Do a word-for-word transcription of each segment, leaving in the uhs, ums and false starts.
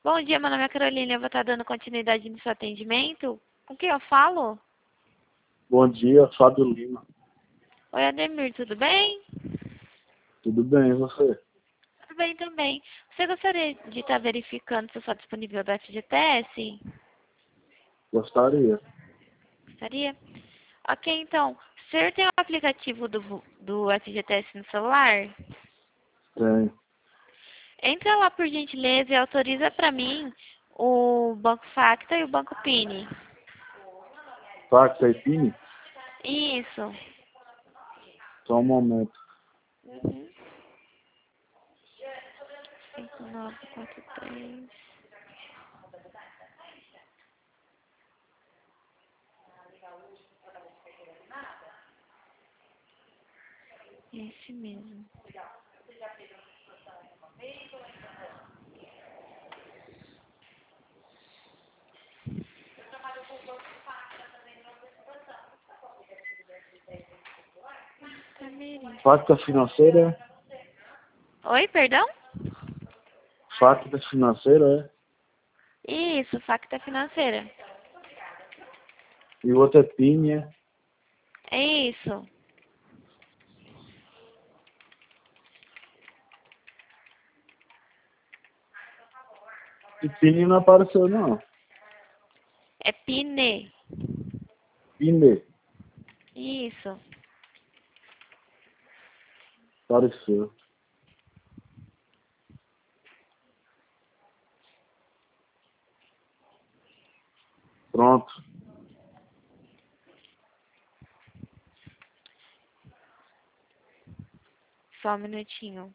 Bom dia, meu nome é Carolina. Eu vou estar dando continuidade no seu atendimento. Com quem eu falo? Bom dia, Fábio Lima. Oi, Ademir, tudo bem? Tudo bem, e você? Tudo bem também. Você gostaria de estar verificando se eu sou disponível do F G T S? Gostaria. Gostaria? Ok, então. O senhor tem o aplicativo do, do F G T S no celular? Tem. Entra lá, por gentileza, e autoriza para mim o Banco Facta e o Banco Pini. Facta e Pini? Isso. Só um momento. Uhum. cinco nove quatro três. Esse mesmo. Facta financeira? Oi, perdão? Facta financeira, é? Isso, Facta Financeira. E o outro é Pini, é? É isso. E Pini não apareceu, não. É Pine. Pini. Isso. Apareceu. Pronto. Só um minutinho.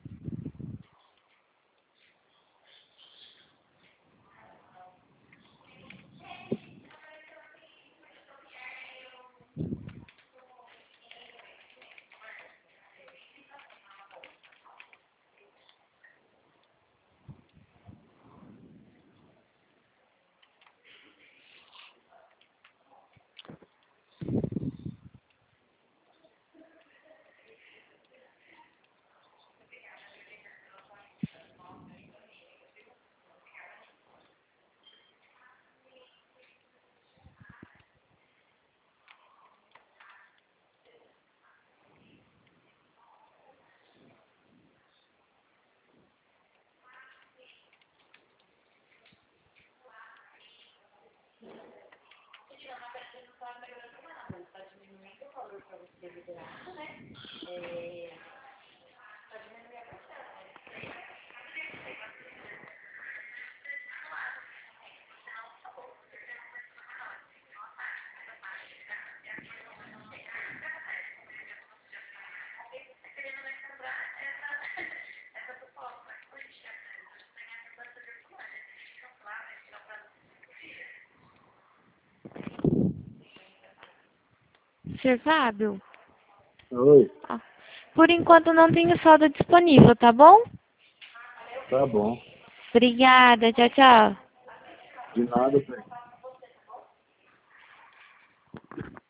Senhor Fábio? Oi. Ó, por enquanto não tenho saldo disponível, tá bom? Tá bom. Obrigada. Tchau, tchau. De nada, bem.